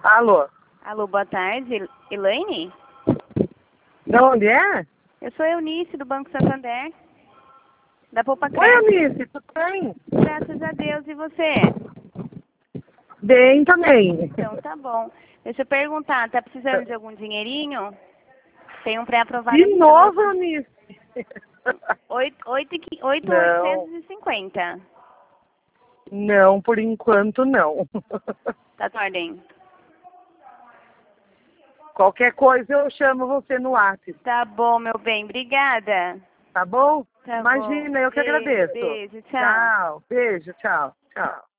Alô? Alô, boa tarde. Elaine? De onde é? Eu sou Eunice, do Banco Santander. Da Poupa Oi, Crédito. Eunice, tudo bem? Graças a Deus. E você? Bem também. Então, tá bom. Deixa eu perguntar, tá precisando de algum dinheirinho? Tem um pré-aprovado De aqui pra novo, você. Eunice? 8.850. Não, por enquanto não. Tá, ordem. Qualquer coisa eu chamo você no WhatsApp, Tá bom, meu bem. Obrigada. tá bom? Tá Imagina, bom. eu que agradeço. Beijo, tchau. Tchau, beijo, tchau, tchau.